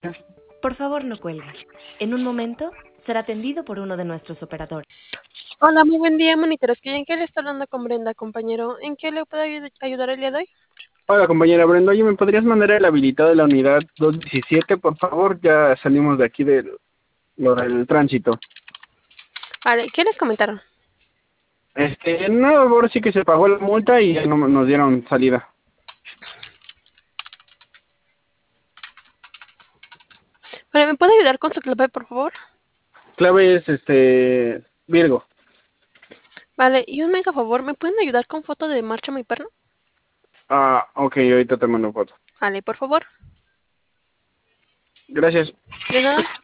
Por favor, no cuelgue. En un momento será atendido por uno de nuestros operadores. Hola, muy buen día, monitores. ¿En qué le está hablando con Brenda, compañero? ¿En qué le puedo ayudar el día de hoy? Hola compañera Brenda, oye, ¿me podrías mandar el habilitado de la unidad 217, por favor? Ya salimos de aquí de lo del tránsito. Vale, ¿qué les comentaron? No, ahora sí que se pagó la multa y ya no nos dieron salida. Vale, ¿me puede ayudar con su clave, por favor? Clave es, Virgo. Vale, y un mega favor, ¿me pueden ayudar con foto de marcha mi perno? Ah, ok, ahorita te mando foto. Vale, por favor. Gracias. De nada.